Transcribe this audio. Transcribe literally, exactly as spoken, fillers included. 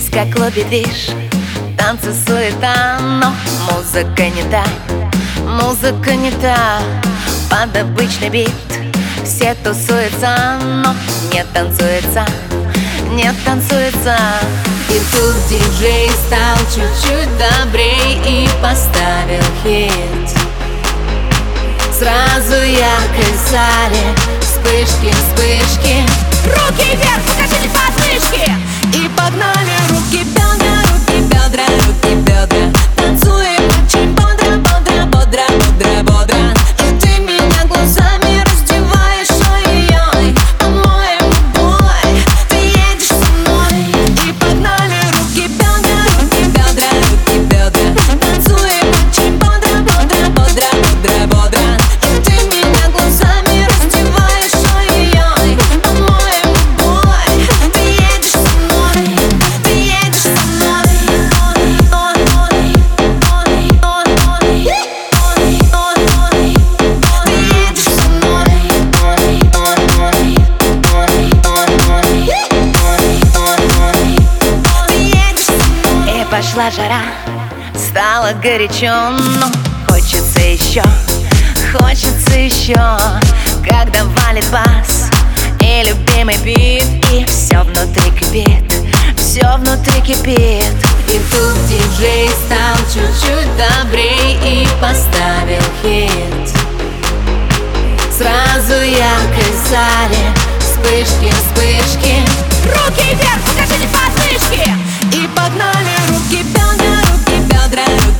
Здесь как лобби движ, танцы, суета, но музыка не та, музыка не та. Под обычный бит все тусуются, но не танцуется, не танцуется. И тут диджей стал чуть-чуть добрей и поставил хит. Сразу яркость в зале, вспышки, вспышки. Руки вверх, покажите подмышки. И погнали руки, бедра, руки, бедра, руки, бедра. Танцуем очень бодро, бодро, бодро, бодро, бодро. И ты меня глазами раздеваешь, ой-ой-ой. По-моему, бой, ты едешь со мной. И погнали руки, бедра, руки, бедра, руки, бедра. Танцуем очень бодро, бодро, бодро, бодро, бодро. И ты меня глазами раздеваешь, ой-ой-ой. По-моему, бой, ты едешь со мной. Ты едешь со мной. И пошла жара, стало горячо, но хочется еще, хочется еще. Когда валит бас и любимый бит, и все внутри кипит, все внутри кипит. И тут диджей стал чуть-чуть добрей и поставил хит. Сразу яркость в зале, вспышки, вспышки. Руки вверх, покажите подмышки. И погнали руки, бедра, руки, бедра, руки.